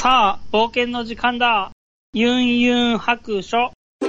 さあ、冒険の時間だ。ユンユン白書。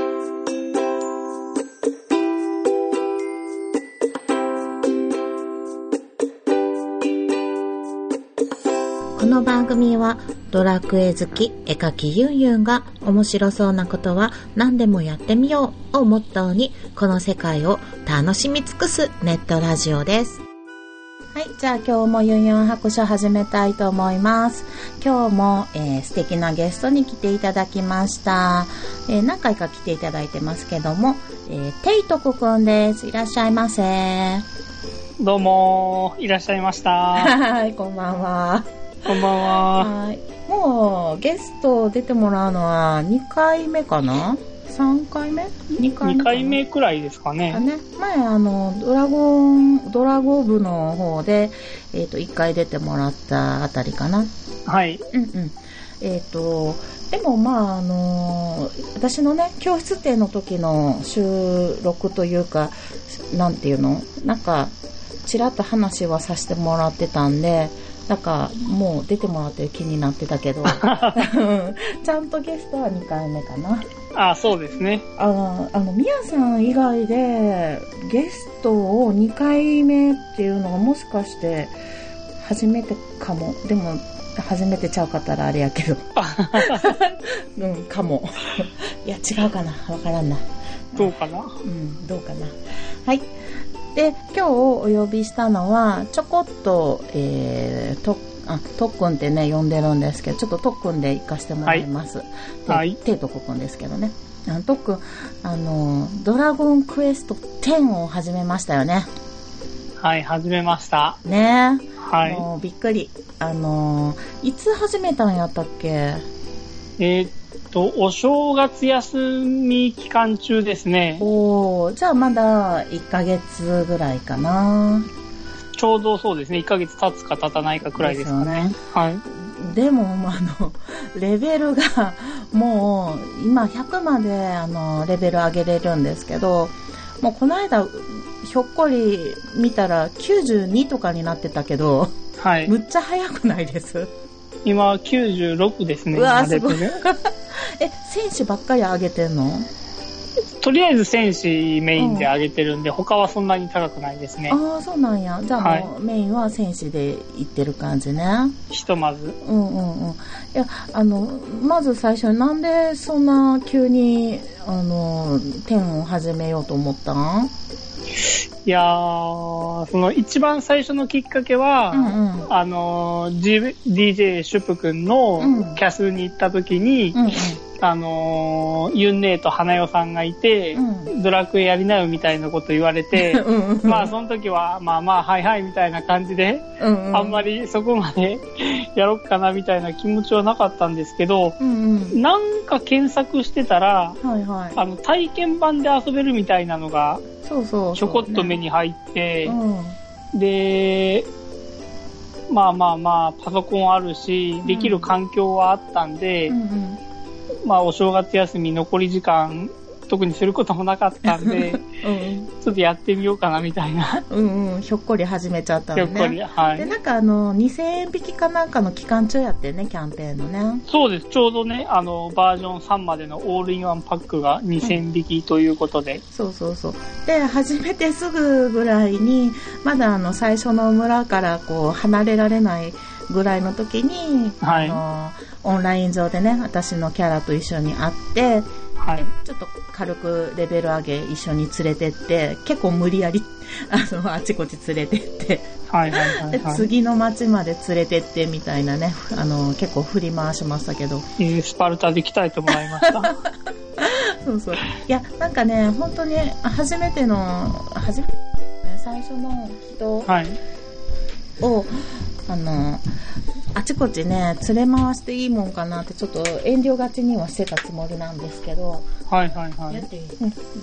この番組はドラクエ好き絵描きユンユンが面白そうなことは何でもやってみようをモットーにこの世界を楽しみ尽くすネットラジオです。はい、じゃあ今日もユンユン白書始めたいと思います。今日も、素敵なゲストに来ていただきました。何回か来ていただいてますけども、テイトコくんです。いらっしゃいませ。 どうもいらっしゃいました。 はい、こんばんは。 こんばんは。 はい。もうゲスト出てもらうのは2回目かな ?3 回目 ?2 回目 2回目くらいですかね。 前ドラゴ部の方で、1回出てもらったあたりかな。 はい。 うんうん。でもまあ私のね、教室展の時の収録というか、なんていうのなんか、ちらっと話はさせてもらってたんで、なんかもう出てもらってる気になってたけどちゃんとゲストは2回目かな。 あ、そうですね。 みやさん以外でゲストを2回目っていうのがもしかして初めてかも。でも初めてちゃうかったらあれやけどうんかもいや違うかな、わからんな。 どうかな、 どうかな。はい。で、今日お呼びしたのは、ちょこっと、とっくんってね、呼んでるんですけど、ちょっととっくんで行かせてもらいます。 はい。 ていとこくんですけどね。とっくん、ドラゴンクエスト10を始めましたよね。 はい、始めました。 ねえ。 はい。 もうびっくり。いつ始めたんやったっけ？ お正月休み期間中ですね。 じゃあまだ1ヶ月ぐらいかな。 ちょうどそうですね。1ヶ月経つか経たないかくらいですかね。はい。 でも、レベルが、もう、今100まで、レベル上げれるんですけど、もうこの間、ひょっこり見たら92とかになってたけど、 はい。 むっちゃ早くないです？ 今、96ですね。 うわ、すごい。戦士ばっかり上げてんの？ とりあえず戦士メインで上げてるんで、他はそんなに高くないですね。 ああ、そうなんや。じゃあもう、メインは戦士でいってる感じね。 ひとまず。 いや、まず最初になんでそんな急に、10を始めようと思ったん？ いやー、その一番最初のきっかけは、DJ シュプ君のキャスに行った時に、ユンネーと花代さんがいて、ドラクエやりなよみたいなこと言われて、まあその時は、まあはいはいみたいな感じで、あんまりそこまでやろっかなみたいな気持ちはなかったんですけど、なんか検索してたら、体験版で遊べるみたいなのが、ちょこっと目に入って、で、まあ、パソコンあるし、できる環境はあったんで、まあ、お正月休み残り時間、特にすることもなかったんで、ちょっとやってみようかなみたいな。 ひょっこり始めちゃったのね。 ひょっこり、はい。 で、なんか2000円引きかなんかの期間中やってね、キャンペーンのね。 そうです。ちょうどね、バージョン3までのオールインワンパックが2000円引きということで。 そう。で、始めてすぐぐらいに、まだ最初の村からこう、離れられないぐらいの時に、オンライン上でね、私のキャラと一緒に会って、ちょっと軽くレベル上げ一緒に連れてって、結構無理やり、あちこち連れてって、で次の町まで連れてってみたいなね、結構振り回しましたけど。 スパルタで鍛えてもらいました。 そう。いや、なんかね、本当に初めての、最初の人を、あちこちね、連れ回していいもんかなってちょっと遠慮がちにはしてたつもりなんですけど。 やっていい？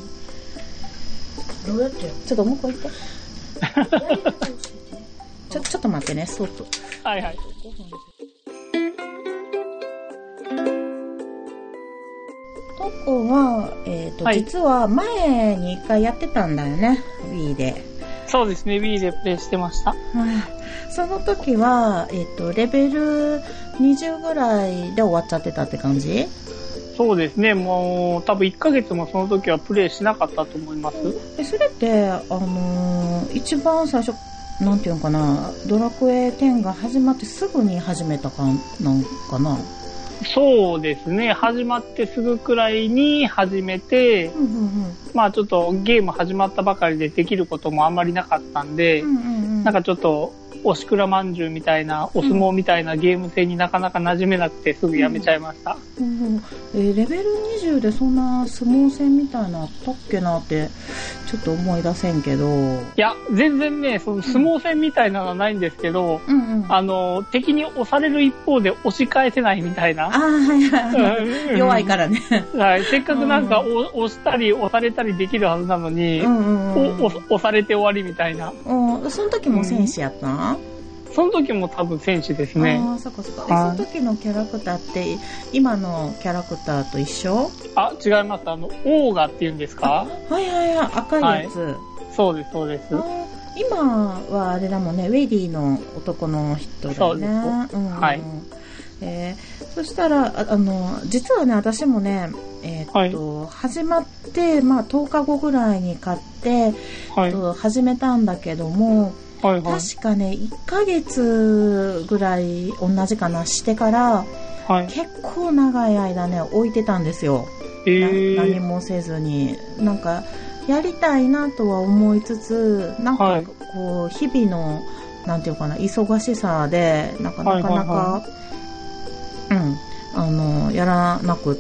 どうやってちょっともう一個言って。ちょっと待ってね、そうと。とっくんは、実は前に一回やってたんだよね、Wii で。 そうですね、Wii でプレイしてました。 その時は、レベル20ぐらいで終わっちゃってたって感じ？ そうですね。もう多分1ヶ月もその時はプレイしなかったと思います。 それって一番最初なんていうのかな、ドラクエ10が始まってすぐに始めたかなんかな。 そうですね。始まってすぐくらいに始めて、まあちょっとゲーム始まったばかりでできることもあんまりなかったんで、なんかちょっとおしくらまんじゅうみたいな、お相撲みたいなゲーム性になかなか馴染めなくてすぐやめちゃいました。 レベル20でそんな相撲戦みたいなあったっけなってちょっと思い出せんけど。いや、全然ね、その相撲戦みたいなのはないんですけど、敵に押される一方で押し返せないみたいな。弱いからね。 はい。せっかくなんか押したり押されたりできるはずなのに、押されて終わりみたいな。 その時も戦士やったん？ その時も多分戦士ですね。 そっかそっか。その時のキャラクターって今のキャラクターと一緒？ 違います。オーガっていうんですか？ 赤いやつ。 そうです、そうです。 今はあれだもんね、ウェディの男の人だよね。はい。そしたら、実はね、私もね、始まって、まあ、10日後ぐらいに買って、始めたんだけども、確かね、1ヶ月ぐらい同じかなしてから、結構長い間ね、置いてたんですよ。何もせずに。なんか、やりたいなとは思いつつ、なんか、こう、日々の、なんていうかな、忙しさで、なかなか、やらなくって、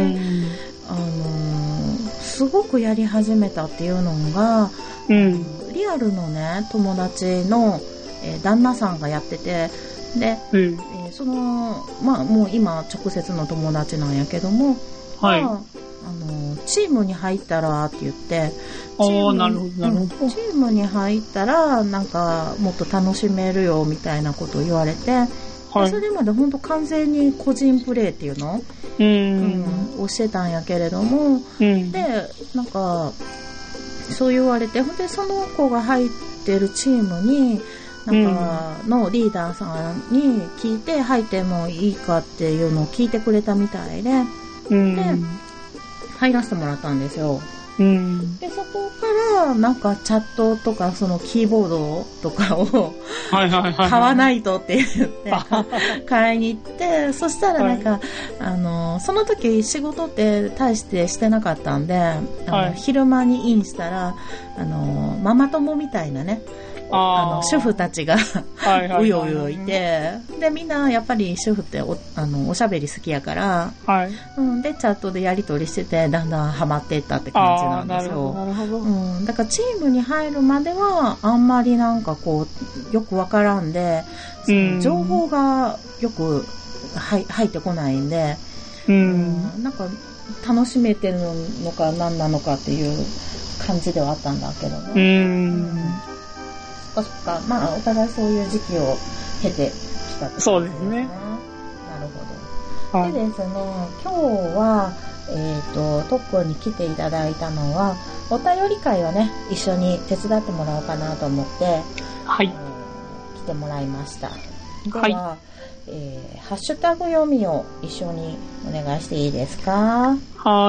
すごくやり始めたっていうのが、リアルのね、友達の、旦那さんがやってて、で、まあ、もう今直接の友達なんやけども、チームに入ったらって言って、チームに入ったらなんかもっと楽しめるよみたいなことを言われて、それまで本当完全に個人プレイっていうのをしてたんやけれども、でなんかそう言われて、ほんでその子が入ってるチームになんかのリーダーさんに聞いて入ってもいいかっていうのを聞いてくれたみたいで、で入らせてもらったんですよ。でそこからなんかチャットとかそのキーボードとかを買わないとって言って買いに行って、そしたらなんか、その時仕事って大してしてなかったんで、昼間にインしたらママ友みたいなね、主婦たちがうようよいて、でみんなやっぱり主婦っておしゃべり好きやから、でチャットでやり取りしててだんだんハマっていったって感じなんですよ。だからチームに入るまではあんまりなんかこうよくわからんで、その情報がよく入ってこないんで、なんか楽しめてるのか何なのかっていう感じではあったんだけどね。そっか、まあお互いそういう時期を経てきたってことですね。 そうですね。 なるほど。でですね、今日は特訓に来ていただいたのはお便り会をね一緒に手伝ってもらおうかなと思って、来てもらいました。では、ハッシュタグ読みを一緒にお願いしていいですか？ はい。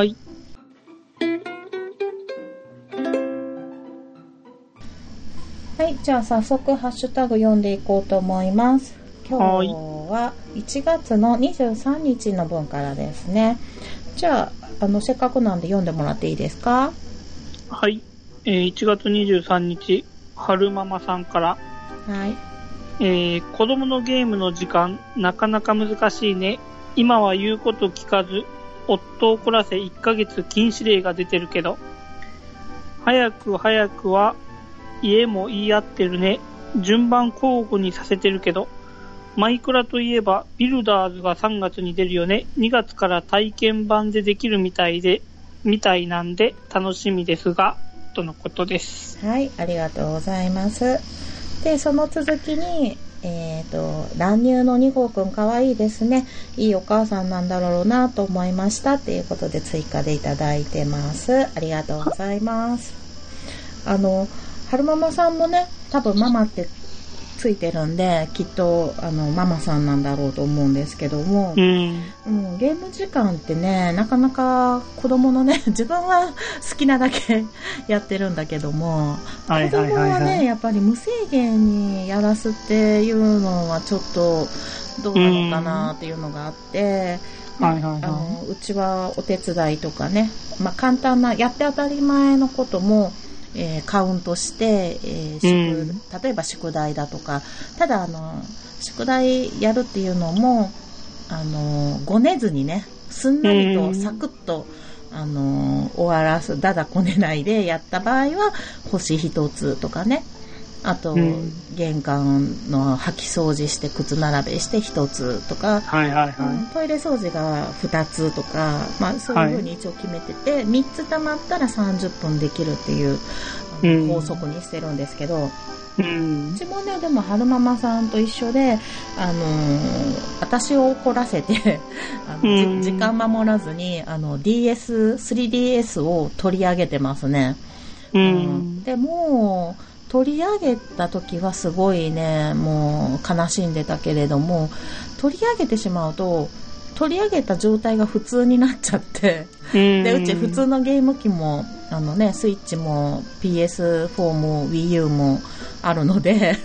はい、じゃあ早速ハッシュタグ読んでいこうと思います。今日は1月の23日の分からですね。じゃあ、せっかくなんで読んでもらっていいですか？ はい。1月23日、春ママさんから。 はい。 子供のゲームの時間、なかなか難しいね。今は言うこと聞かず、夫を怒らせ1ヶ月禁止令が出てるけど、早くは、家も言い合ってるね。順番交互にさせてるけど、マイクラといえばビルダーズが3月に出るよね。2月から体験版でできるみたいなんで楽しみですが、とのことです。 はい、ありがとうございます。で、その続きに、乱入の2号くんかわいいですね。いいお母さんなんだろうなと思いましたっていうことで追加でいただいてます。ありがとうございます。春ママさんもね、多分ママってついてるんで、きっとママさんなんだろうと思うんですけども、ゲーム時間ってね、なかなか子供のね、自分は好きなだけやってるんだけども、子供はね、やっぱり無制限にやらすっていうのはちょっとどうなのかなっていうのがあって、うちはお手伝いとかね、簡単なやって当たり前のこともカウントして、例えば宿題だとか、ただ宿題やるっていうのもごねずにね、すんなりとサクッと終わらす、だだこねないでやった場合は星一つとかね、あと、玄関の掃き掃除して靴並べして一つとか、トイレ掃除が二つとか、そういう風に一応決めてて、3つ溜まったら30分できるっていう法則にしてるんですけど、うちもね、でも春ママさんと一緒で、私を怒らせて時間守らずに3DS を取り上げてますね。でも取り上げた時はすごいね、もう悲しんでたけれども、取り上げてしまうと取り上げた状態が普通になっちゃって、でうち普通のゲーム機もスイッチも PS4 も Wii U もあるので、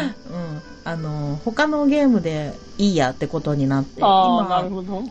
他のゲームでいいやってことになって、 なるほど。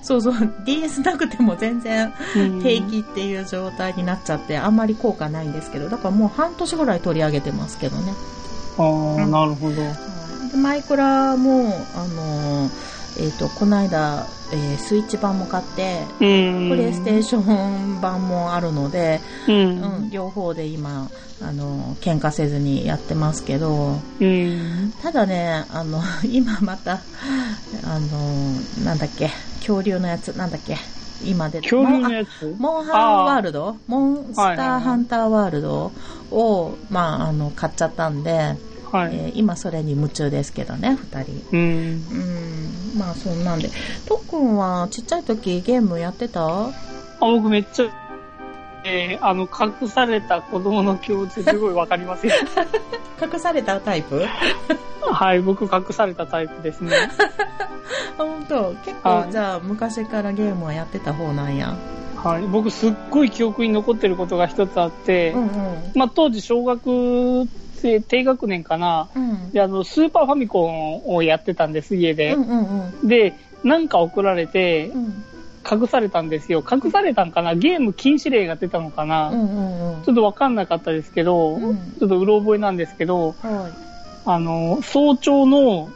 DS なくても全然平気っていう状態になっちゃって、あんまり効果ないんですけど、だからもう半年ぐらい取り上げてますけどね。 なるほど。 でマイクラもこの間、スイッチ版も買って、プレイステーション版もあるので、両方で今喧嘩せずにやってますけど、ただね、今またなんだっけ、恐竜のやつ、なんだっけ、今出て恐竜のやつ、 モンスターハンターワールドを買っちゃったんで、今それに夢中ですけどね、2人。そんなんで。とっくんはちっちゃい時ゲームやってた？ 僕めっちゃ、隠された子供の気持ちすごいわかりますよ。 隠されたタイプ？ はい、僕隠されたタイプですね。 本当？結構じゃあ昔からゲームはやってた方なんや。 僕すっごい記憶に残ってることが一つあって、当時小学低学年かな、でスーパーファミコンをやってたんです、家で。で、なんか送られて、隠されたんですよ。隠されたんかな、ゲーム禁止令が出たのかな、ちょっとわかんなかったですけど、ちょっとうろ覚えなんですけど、早朝の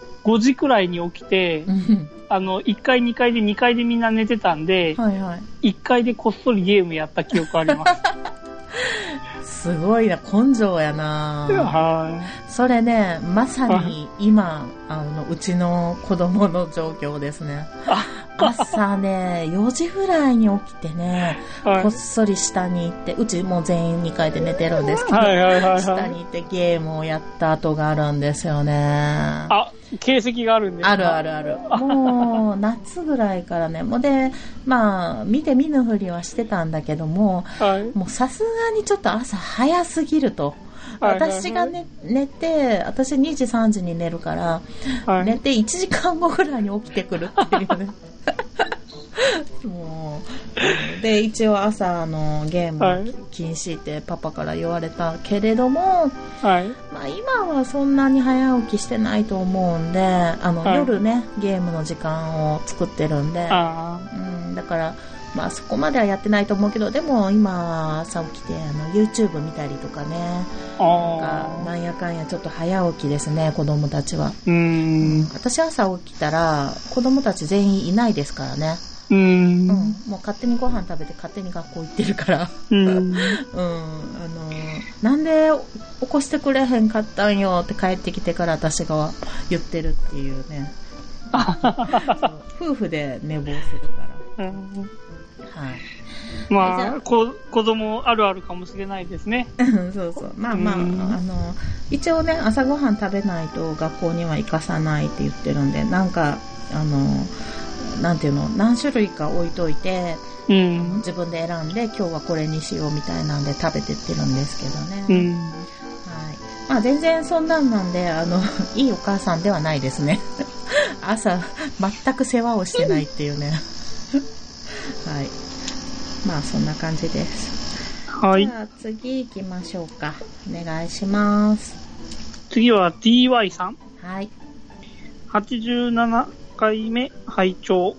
5時くらいに起きて、1階2階で2階でみんな寝てたんで、1階でこっそりゲームやった記憶あります。 すごいな、根性やな。それね、まさに今うちの子供の状況ですね。朝ね、4時ぐらいに起きてね、こっそり下に行って、うちもう全員2階で寝てるんですけど、下に行ってゲームをやった後があるんですよね。 形跡があるんですか？ ある。もう夏ぐらいからね、もうで、見て見ぬふりはしてたんだけども、もうさすがにちょっと朝早すぎると。私が、寝て、私2時3時に寝るから、寝て1時間後ぐらいに起きてくるっていうね。もうで一応朝ゲーム禁止ってパパから言われたけれども、今はそんなに早起きしてないと思うんで、夜ねゲームの時間を作ってるんで、だからそこまではやってないと思うけど、でも今は朝起きてYouTube 見たりとかね、なんやかんやちょっと早起きですね、子供たちは。私朝起きたら子供たち全員いないですからね。もう勝手にご飯食べて勝手に学校行ってるからなんで起こしてくれへんかったんよって帰ってきてから私が言ってるっていうね。夫婦で寝坊するから。 子供あるあるかもしれないですね。 そう一応ね朝ごはん食べないと学校には行かさないって言ってるんで、なんかなんていうの、何種類か置いといて、自分で選んで今日はこれにしようみたいなんで食べてってるんですけどね。 まあ全然そんなんで、いいお母さんではないですね。朝、全く世話をしてないっていうね。はい。まあそんな感じです。 はい。 じゃあ次行きましょうか。お願いします。 次は DY さん。 はい。 87回目拝聴。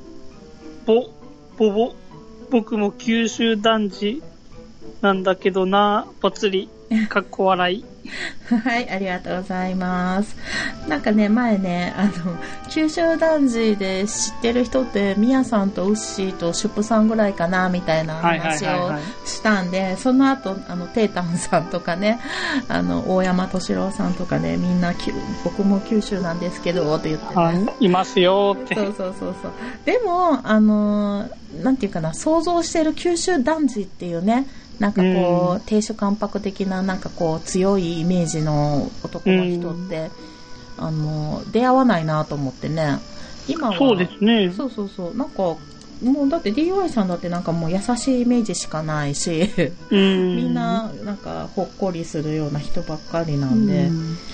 僕も九州男児なんだけどな、ぽつり、かっこ笑い。 はい、ありがとうございます。なんかね、前ね、九州男児で知ってる人って、みやさんとウッシーとシュップさんぐらいかな、みたいな話をしたんで、その後、テータンさんとかね、大山敏郎さんとかね、みんな、僕も九州なんですけど、って言ってね。 いますよって。 そう。でも、なんていうかな、想像してる九州男児っていうね、なんかこう、亭主関白的な、なんかこう、強いイメージの男の人って、出会わないなと思ってね。今は。 そうですね。 そう。なんか、もうだって DY さんだってなんかもう優しいイメージしかないし、みんな、なんかほっこりするような人ばっかりなんで、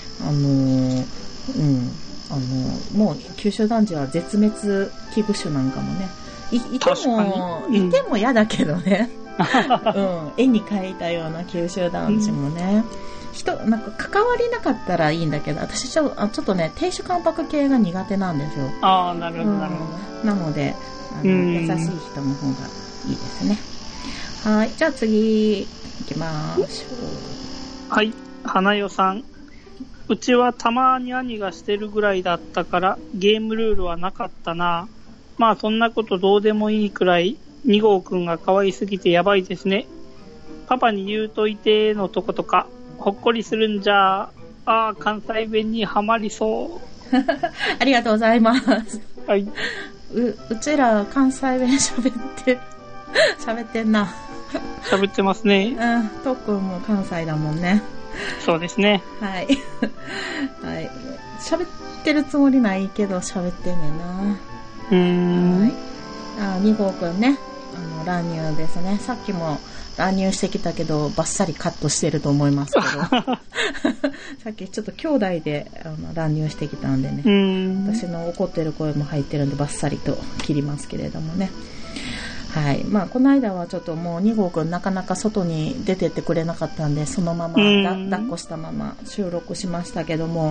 もう九州男児は絶滅危惧種なんかもね。いても嫌だけどね。絵に描いたような九州男児もね、なんか関わりなかったらいいんだけど、私ちょっとね、亭主関白系が苦手なんですよ。 ああ、なるほど。 なので、優しい人の方がいいですね。はい、じゃあ次行きましょう。 はい、花代さん。うちはたまに兄がしてるぐらいだったからゲームルールはなかったな。まあそんなことどうでもいいくらい2号くんが可愛すぎてやばいですね。パパに言うといてのとことか、ほっこりするんじゃ、関西弁にはまりそう。 ありがとうございます。 はい。 うちら関西弁喋ってんな。 喋ってますね。 トックンも関西だもんね。 そうですね。 はい。はい。喋ってるつもりないけど喋ってんねんな。はい。2号くんね。乱入ですね。さっきも乱入してきたけど、バッサリカットしてると思いますけど。さっきちょっと兄弟で乱入してきたんでね。私の怒ってる声も入ってるんで、バッサリと切りますけれどもね。はい。まあ、この間はちょっともう2号くんなかなか外に出てってくれなかったんで、そのまま抱っこしたまま収録しましたけども、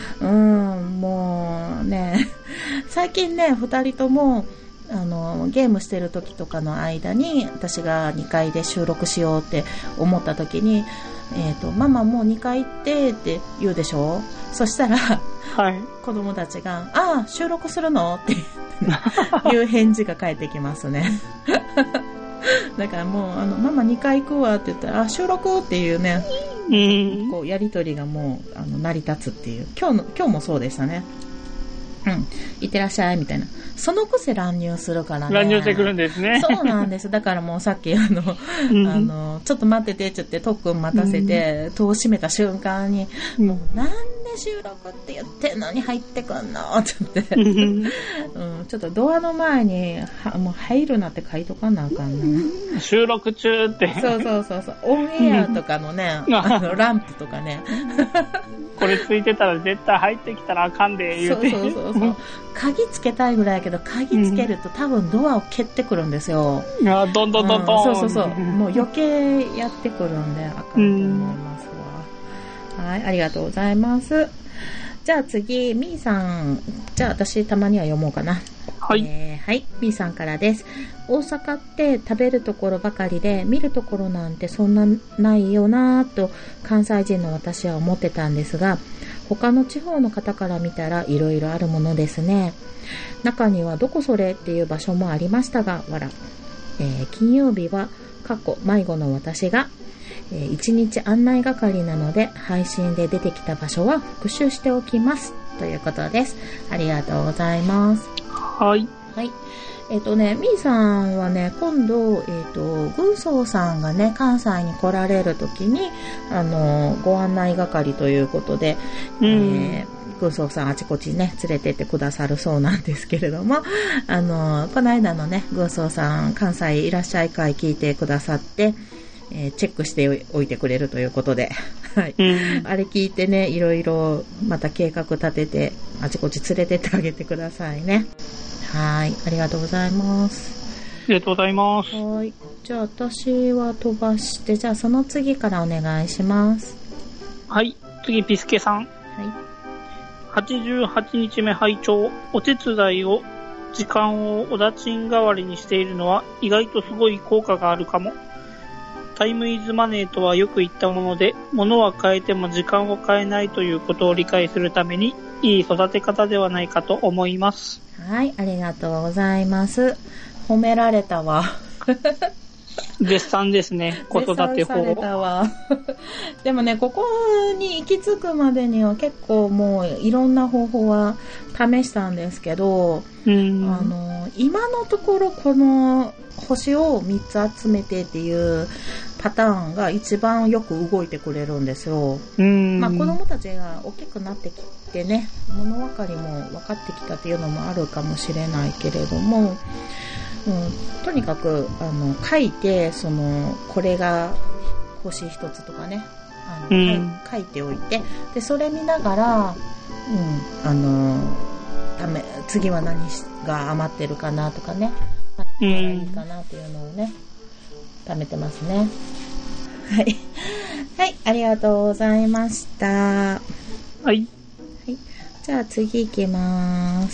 もうね、最近ね、2人とも、ゲームしてる時とかの間に私が2階で収録しようって思った時に、ママもう2階行ってって言うでしょ。そしたら、はい、子供たちが、収録するのっていう返事が返ってきますね。だからもう、ママ2階行くわって言ったら、収録っていうね、こうやりとりがもう成り立つっていう。今日もそうでしたね。いってらっしゃいみたいな。そのくせ乱入するからね。 乱入してくるんですね。 そうなんです。だからもうさっきちょっと待っててって言って、とっくん待たせて、戸を閉めた瞬間に、もうなんで収録って言ってんのに入ってくんのって言って、ちょっとドアの前にもう入るなって書いとかなあかんな。 収録中って。 そう。オンエアとかのね、ランプとかね。 これついてたら絶対入ってきたらあかんで言うて。 そう。鍵つけたいぐらいやけど、鍵つけると多分ドアを蹴ってくるんですよ。 どんどん。 そう。もう余計やってくるんで、あかんと思いますわ。はい、ありがとうございます。じゃあ次、みーさん。じゃあ私たまには読もうかな。 はい。 はい、みーさんからです。大阪って食べるところばかりで、見るところなんてそんなないよなぁと関西人の私は思ってたんですが、他の地方の方から見たら色々あるものですね。中にはどこそれっていう場所もありましたが、金曜日は迷子の私が、1日案内係なので配信で出てきた場所は復習しておきますということです。ありがとうございます。 はい。 はい。みーさんはね、今度、軍曹さんがね、関西に来られるときに、ご案内係ということで、軍曹さんあちこちね、連れてってくださるそうなんですけれども、この間のね、軍曹さん、関西いらっしゃい会聞いてくださって、チェックしておいてくれるということで、 はい。あれ聞いてね、いろいろまた計画立てて、あちこち連れてってあげてくださいね。はい。ありがとうございます。 ありがとうございます。 はい。じゃあ私は飛ばして、じゃあその次からお願いします。 はい。次、ピスケさん。 はい。 88日目拝聴。お手伝いを、時間をおだちん代わりにしているのは意外とすごい効果があるかも。タイムイズマネーとはよく言ったもので、物は変えても時間を変えないということを理解するために、いい育て方ではないかと思います。 はい、ありがとうございます。褒められたわ。 絶賛ですね、子育て法。 されたわ。でもね、ここに行き着くまでには結構もういろんな方法は試したんですけど、今のところこの星を3つ集めてっていうパターンが一番よく動いてくれるんですよ。まあ子供たちが大きくなってきてね、物分かりも分かってきたっていうのもあるかもしれないけれども、とにかく書いてこれが星一つとかね書いておいて、でそれ見ながら、次は何が余ってるかなとかね、何がいいかなっていうのをね貯めてますね。はい、はい、ありがとうございました。 はい、はい、 じゃあ次行きます。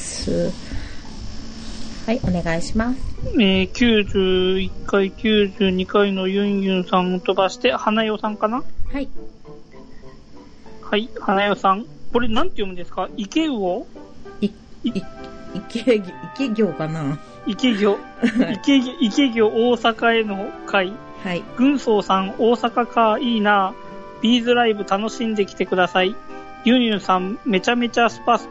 はい、お願いします。 91回、92回のユンユンさんを飛ばして、花代さんかな？ はい。 はい、花代さん。これなんて読むんですか？池魚？ 池魚かな？ 池魚。池魚大阪への会。 はい。 軍曹さん、大阪か、いいな。ビーズライブ楽しんできてください。ユンユンさん、めちゃめちゃスパ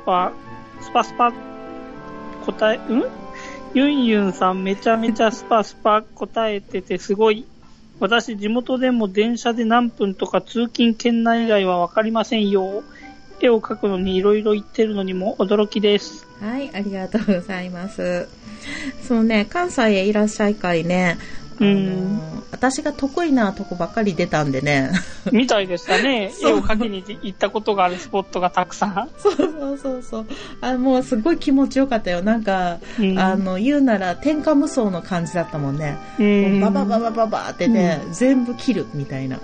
ユンユンさんめちゃめちゃスパ答えててすごい。私地元でも電車で何分とか通勤圏内以外はわかりませんよ。絵を描くのにいろいろ言ってるのにも驚きです。 はい、ありがとうございます。そうね、関西へいらっしゃい会ね、私が得意なとこばっかり出たんでね。 みたいでしたね。絵を描きに行ったことがあるスポットがたくさん。そうもうすごい気持ちよかったよ。なんか、言うなら天下無双の感じだったもんね。ババババババってね、全部切るみたいな。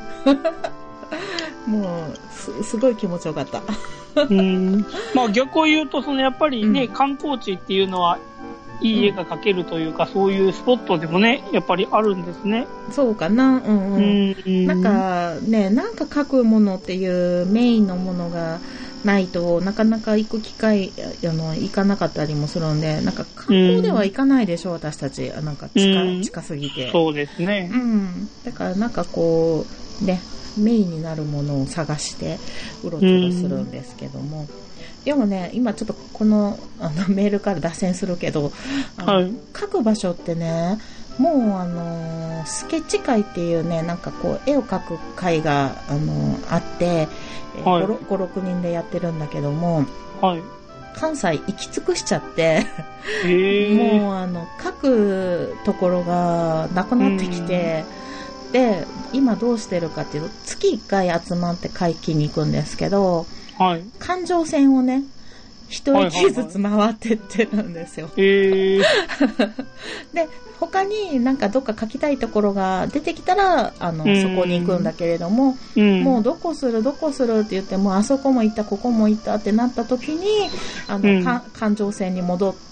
もうすごい気持ちよかった。 まあ逆を言うとやっぱりね、観光地っていうのはいい絵が描けるというか、そういうスポットでもねやっぱりあるんですね。 そうかな。なんかね、なんか描くものっていうメインのものがないとなかなか行く機会行かなかったりもするんで、なんか観光では行かないでしょ、私たち。なんか近すぎて。 そうですね。 だからなんかこうね、メインになるものを探してうろちょろするんですけども、でもね、今ちょっとこのメールから脱線するけど、書く場所ってね、もうスケッチ会っていうね、なんかこう絵を描く会があって、5、6人でやってるんだけども、関西行き尽くしちゃってもう書くところがなくなってきて、で今どうしてるかっていうと、月1回集まって会期に行くんですけど、環状線をね一駅ずつ回ってってるんですよ。で他になんかどっか書きたいところが出てきたらそこに行くんだけれども、もうどこするって言っても、あそこも行ったここも行ったってなった時に環状線に戻って、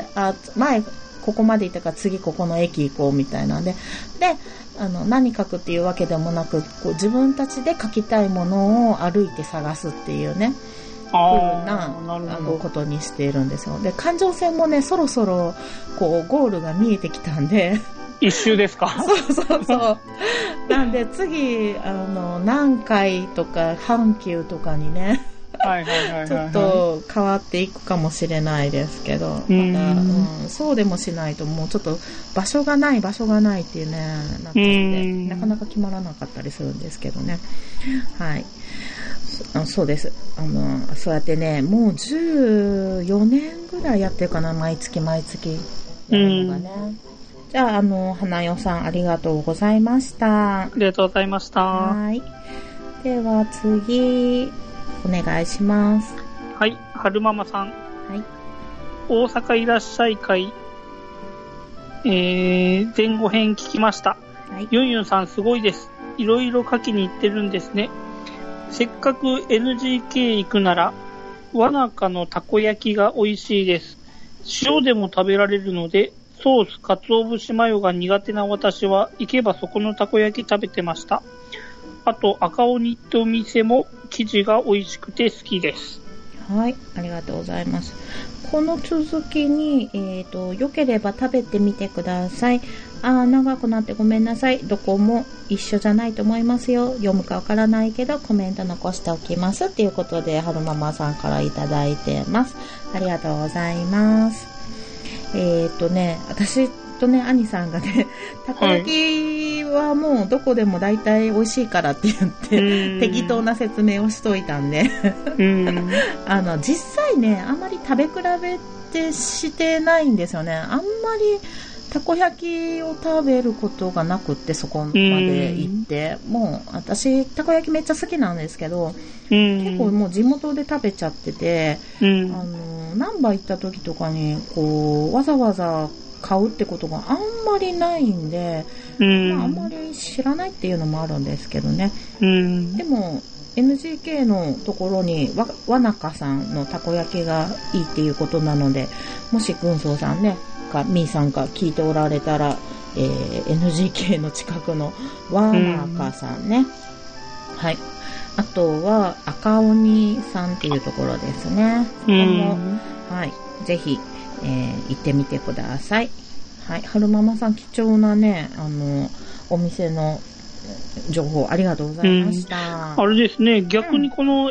前ここまで行ったから次ここの駅行こうみたいなんで、何書くっていうわけでもなく、こう自分たちで書きたいものを歩いて探すっていうね、ことにしているんですよ。で、環状線もね、そろそろこうゴールが見えてきたんで。 一周ですか？ そうなんで次南海とか阪急とかにねちょっと変わっていくかもしれないですけど、そうでもしないともうちょっと場所がないっていうね、なってなかなか決まらなかったりするんですけどね。はい、そうです。そうやってね、もう14年ぐらいやってるかな、毎月やるのがね。じゃあ花代さんありがとうございました。 ありがとうございました。 はい。 では次、お願いします。 はい、春ママさん。 はい。 大阪いらっしゃい会、前後編聞きました。はい。ユンユンさんすごいです。いろいろ書きに行ってるんですね。せっかく NGK 行くなら、わなかのたこ焼きが美味しいです。塩でも食べられるので、ソース、鰹節マヨが苦手な私は、行けばそこのたこ焼き食べてました。あと、赤鬼ってお店も生地が美味しくて好きです。 はい、ありがとうございます。この続きに、よければ食べてみてください。長くなってごめんなさい。どこも一緒じゃないと思いますよ。読むかわからないけど、コメント残しておきます。っていうことで、春ママさんからいただいてます。ありがとうございます。私とね、兄さんがね、たこ焼きはもうどこでも大体美味しいからって言って、適当な説明をしといたんで、実際ね、あんまり食べ比べてしてないんですよね。あんまりたこ焼きを食べることがなくって、そこまで行って、もう私たこ焼きめっちゃ好きなんですけど、結構もう地元で食べちゃってて、難波行った時とかにこうわざわざ買うってことがあんまりないんで、あんまり知らないっていうのもあるんですけどね。でも NGK のところにわなかさんのたこ焼きがいいっていうことなので、もし軍曹さんねかみーさんか聞いておられたら、NGK の近くのわなかさんね、はい、あとは赤鬼さんっていうところですね。そこも、はい、ぜひ、行ってみてください。はい、春ママさん貴重なね、お店の情報ありがとうございました。 あれですね、逆にこの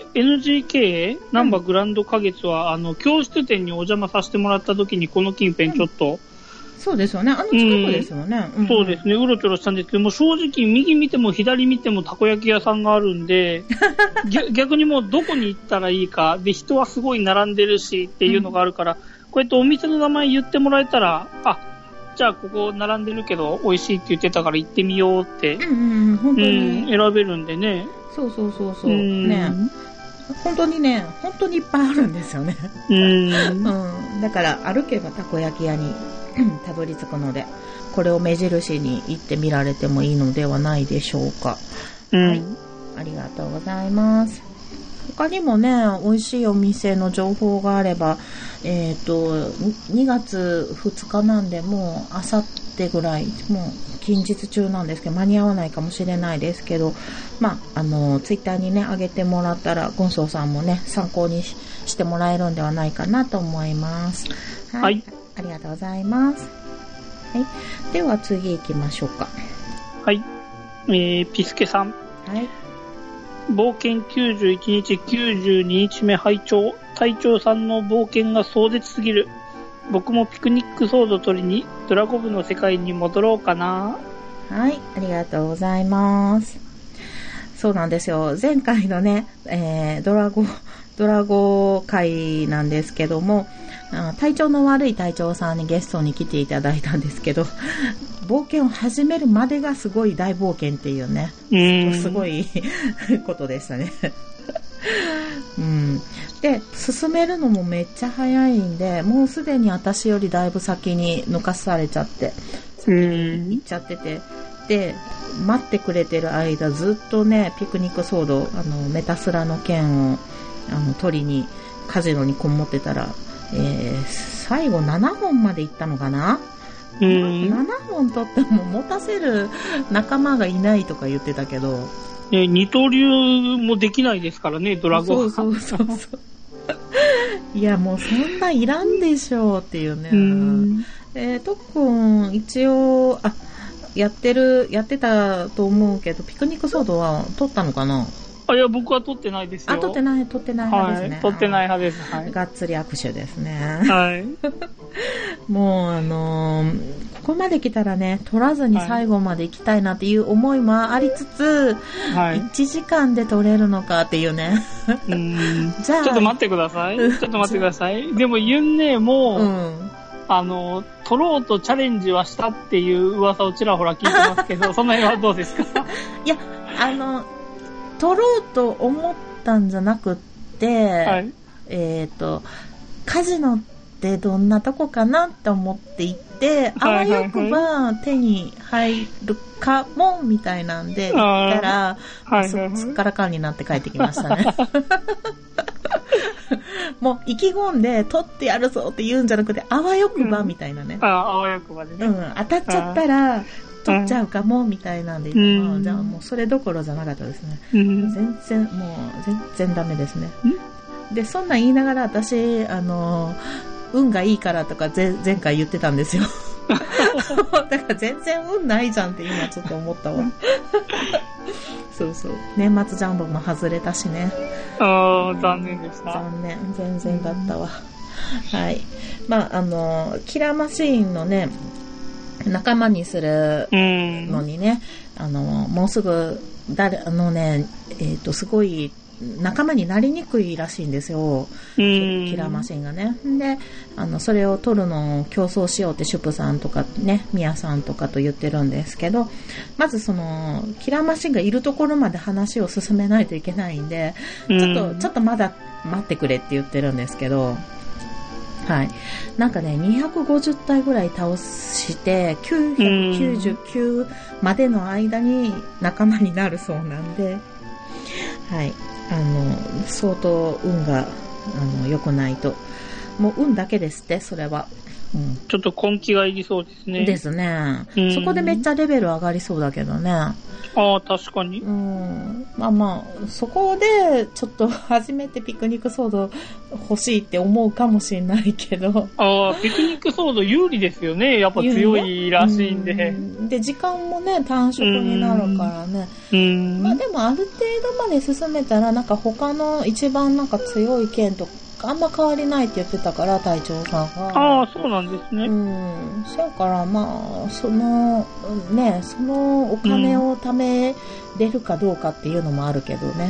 NGK、ナンバグランド花月は、教室店にお邪魔させてもらった時にこの近辺ちょっと、 そうですよね。近くですよね。 そうですね。うろちょろしたんですけども、正直右見ても左見てもたこ焼き屋さんがあるんで、逆にもうどこに行ったらいいか、で、人はすごい並んでるしっていうのがあるから、こうやってお店の名前言ってもらえたら、じゃあここ並んでるけど美味しいって言ってたから行ってみようって、 本当に選べるんでね。 そう。ね。本当にね、本当にいっぱいあるんですよね。だから歩けばたこ焼き屋にたどり着くので、これを目印に行ってみられてもいいのではないでしょうか。はい、ありがとうございます。他にもね、美味しいお店の情報があれば、2月2日なんで、もうあさってぐらい、もう近日中なんですけど、間に合わないかもしれないですけど、ツイッターにね、上げてもらったら、ゴンソーさんもね、参考にしてもらえるんではないかなと思います。はい。ありがとうございます。はい。では次行きましょうか。 はい。ピスケさん。 はい。 冒険91日92日目拝聴。隊長さんの冒険が壮絶すぎる。僕もピクニックソード取りにドラゴブの世界に戻ろうかな。 はい、ありがとうございます。そうなんですよ。前回のね、ドラゴ会なんですけども、体調の悪い隊長さんにゲストに来ていただいたんですけど、冒険を始めるまでがすごい大冒険っていうね、すごいことでしたね。で、進めるのもめっちゃ早いんで、もうすでに私よりだいぶ先に抜かされちゃって、先に行っちゃってて、で、待ってくれてる間ずっとね、ピクニックソード、メタスラの剣を取りにカジノにこもってたら、最後7本まで行ったのかな。7本取っても持たせる仲間がいないとか言ってたけど、 二刀流もできないですからね、ドラゴン。 そう。いや、もうそんないらんでしょうっていうね。特訓一応やってたと思うけど、ピクニックソードは取ったのかな。 いや、僕は取ってないですよ。 取ってない派ですね。 はい、取ってない派です。はい。 がっつり握手ですね。 はい。 もうここまで来たらね、取らずに最後まで行きたいなっていう思いもありつつ、はい、1時間で取れるのかっていうね。 じゃあちょっと待ってください。でもユンネも、取ろうとチャレンジはしたっていう噂をちらほら聞いてますけど、その辺はどうですか？ いや、 撮ろうと思ったんじゃなくって、はい、カジノってどんなとこかなって思って行って、あわよくば手に入るかもみたいなんで行ったら、すっからかんになって帰ってきましたね。もう意気込んで取ってやるぞって言うんじゃなくて、あわよくばみたいなね。 あわよくばでね。 当たっちゃったら取っちゃうかもみたいなんで、じゃあもうそれどころじゃなかったですね。全然ダメですね。で、そんなん言いながら私、運がいいからとか前回言ってたんですよ。だから全然運ないじゃんって今ちょっと思ったわ。そう。年末ジャンボも外れたしね。 残念でした。 残念。全然だったわ。はい。まあ、キラーマシーンのね、仲間にするのにね、もうすぐ、すごい、仲間になりにくいらしいんですよ。キラーマシンがね。で、それを取るのを競争しようってシュプさんとかね、ミヤさんとかと言ってるんですけど、まずキラーマシンがいるところまで話を進めないといけないんで、ちょっとまだ待ってくれって言ってるんですけど、はい。なんかね、250体ぐらい倒して999までの間に仲間になるそうなんで、はい。相当運が良くないと、もう運だけですって、それは。 ちょっと根気がいりそうですね。 ですね。そこでめっちゃレベル上がりそうだけどね。 確かに。 まあ、そこで、ちょっと初めてピクニックソード欲しいって思うかもしれないけど。 ピクニックソード有利ですよね。やっぱ強いらしいんで。 で、時間もね、短縮になるからね。まあでもある程度まで進めたら、なんか他の一番なんか強い剣とか、あんま変わりないって言ってたから、隊長さんが。 そうなんですね。 そやからまあ、そのお金を貯めれるかどうかっていうのもあるけどね。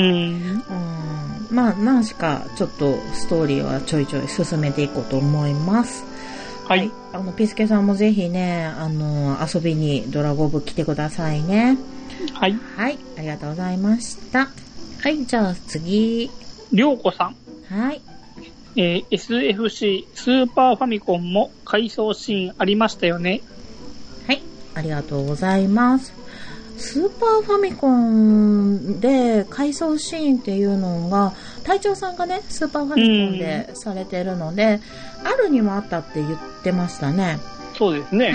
まあ、何しかちょっとストーリーはちょいちょい進めていこうと思います。はい。ピスケさんもぜひね、遊びにドラゴブ来てくださいね。 はい。 はい、ありがとうございました。はい、じゃあ次。 りょうこさん。 はい。 SFC スーパーファミコンも回想シーンありましたよね。 はい、ありがとうございます。スーパーファミコンで回想シーンっていうのが、隊長さんがね、スーパーファミコンでされてるので、あるにはあったって言ってましたね。 そうですね。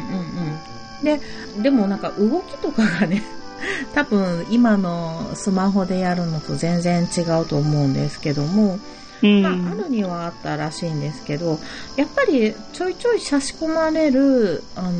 でもなんか動きとかがね、多分今のスマホでやるのと全然違うと思うんですけども、まあ、あるにはあったらしいんですけど、やっぱりちょいちょい差し込まれる、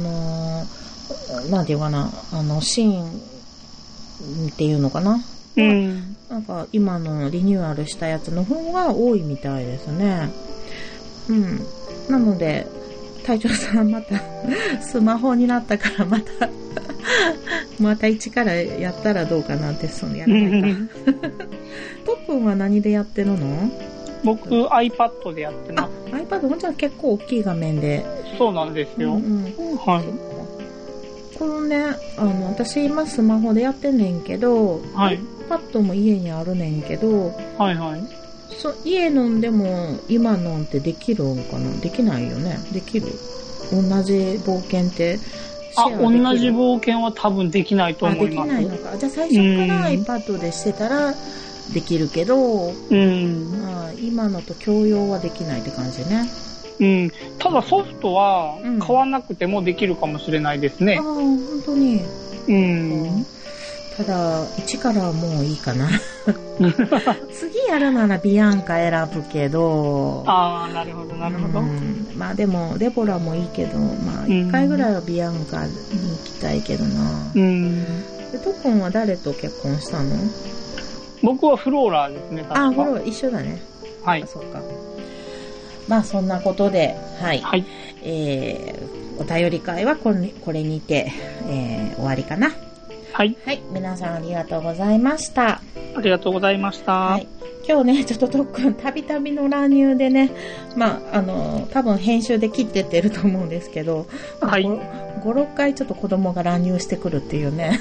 なんていうかな、シーンっていうのかな。なんか今のリニューアルしたやつの方が多いみたいですね。なので、隊長さんまたスマホになったからまた一からやったらどうかなって、やらないか。トップンは何でやってるの？ 僕 iPad でやってます。 iPad じゃ結構大きい画面で。 そうなんですよ。はい。 このね、私今スマホでやってんねんけど、 はい。 iPad も家にあるねんけど、 はいはい。 家のでも今のってできるんかな？できないよね。できる？同じ冒険って同じ冒険は多分できないと思います。 できないのか。じゃあ最初から iPad でしてたらできるけど、今のと共用はできないって感じね。 ただソフトは買わなくてもできるかもしれないですね。 本当に。ただ一からはもういいかな。次やるならビアンカ選ぶけど。 なるほどなるほど。 まあでもデボラもいいけど、まあ一回ぐらいはビアンカに行きたいけどな。でトコンは誰と結婚したの？ 僕はフローラですね。 フローラ一緒だね。 はい。 そうか。まあそんなことで、はい。 はい。 お便り会はこれにて、終わりかな。 はい。 はい。皆さんありがとうございました。 ありがとうございました。はい。 今日ね、ちょっと特訓たびたびの乱入でね、まあ、多分編集で切ってってると思うんですけど、 はい。 5、6回ちょっと子供が乱入してくるっていうね。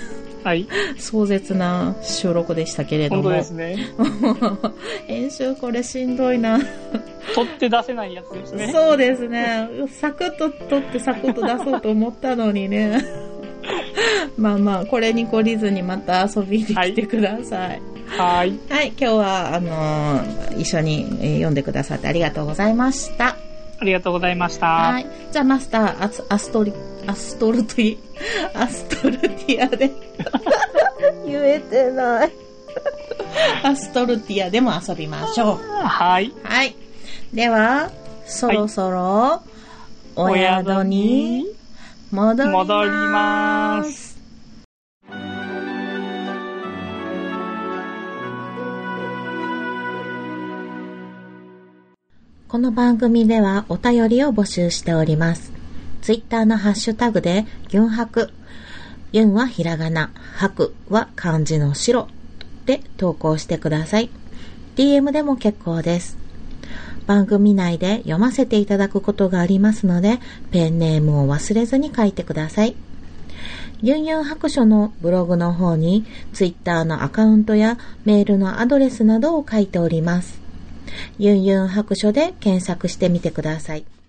はい。 壮絶な収録でしたけれども。 本当ですね。 編集これしんどいな。 取って出せないやつですね。 そうですね。サクッと取ってサクッと出そうと思ったのにね。まあまあ、これに懲りずにまた遊びに来てください。 はい。 はい、今日は、一緒に読んでくださってありがとうございました。 ありがとうございました。 はい。じゃあマスター、アストルティアで言えてない。アストルティアでも遊びましょう。 はい。 はい。では、そろそろ、お宿に戻ります。この番組ではお便りを募集しております。ツイッターのハッシュタグでユンハク、ユンはひらがな、ハクは漢字の白で投稿してください。DM でも結構です。番組内で読ませていただくことがありますので、ペンネームを忘れずに書いてください。ユンユン白書のブログの方にツイッターのアカウントやメールのアドレスなどを書いております。ユンユン白書で検索してみてください。